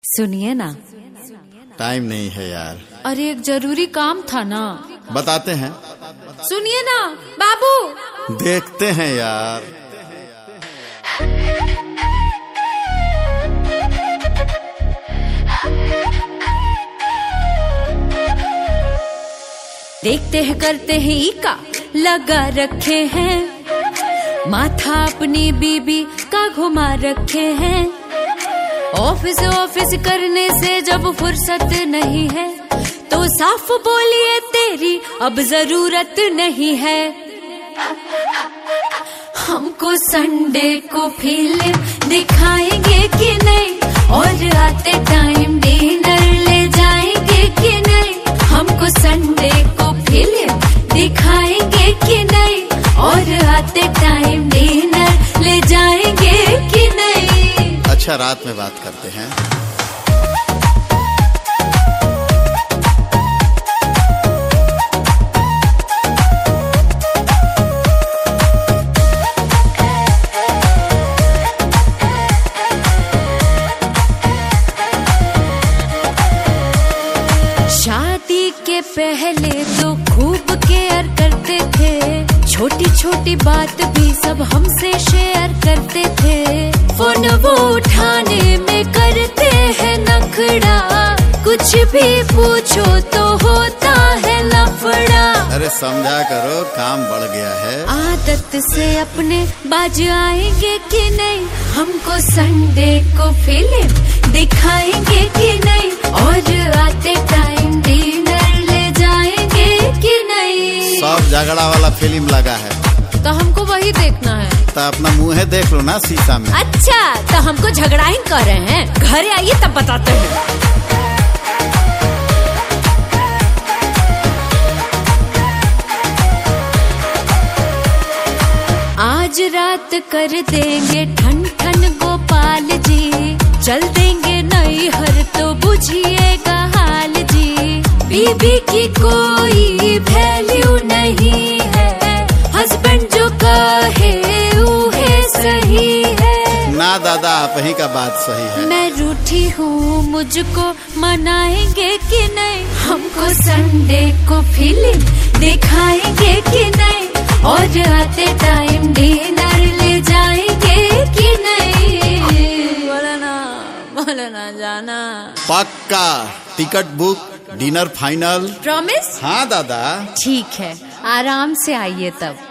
सुनिए ना। टाइम नहीं है यार। अरे एक जरूरी काम था ना। बताते हैं। सुनिए ना बाबू। देखते हैं यार। देखते हैं करते हैं इका लगा रखे हैं, माथा अपनी बीबी का घुमा रखे हैं। ऑफिस करने से जब फुर्सत नहीं है तो साफ बोलिए तेरी अब जरूरत नहीं है। हमको संडे को फिल्म दिखाएंगे कि नहीं, और आते टाइम डिनर ले जाएंगे कि नहीं। हमको संडे को फिल्म दिखाएंगे कि नहीं, और आते टाइम डिनर ले जाएंगे कि नहीं। अच्छा, रात में बात करते हैं। शादी के पहले तो खूब केयर करते थे, छोटी छोटी बात भी सब हमसे शेयर करते थे। फोन वो उठाने में करते हैं नखड़ा, कुछ भी पूछो तो होता है लफड़ा। अरे समझा करो, काम बढ़ गया है। आदत से अपने बाज आएंगे कि नहीं, हमको संडे को फिल्म दिखाएंगे कि नहीं, और आते टाइम डिनर ले जाएंगे कि नहीं। सब झगड़ा वाला फिल्म लगा है तो हमको वही देखना है। तो अपना मुँह देख लो ना शीशा में। अच्छा, तो हमको झगड़ा ही कर रहे हैं, घरे आइए तब बताते हैं। आज रात कर देंगे ठन ठन गोपाल जी, चल देंगे नैहर तो बुझिएगा हाल जी। बीबी की कोई वैल्यू नहीं है, हस्बैंड जो कहे उहे सही है। ना दादा, आप ही का बात सही है। मैं रूठी हूँ, मुझको मनाएंगे कि नहीं। हमको संडे को फिल्म दिखाएंगे कि नहीं, और आते टाइम डिनर ले जाएंगे कि नहीं। बोलो ना जाना। पक्का ticket book, dinner final. Promise? हाँ दादा। ठीक है, आराम से आइए तब।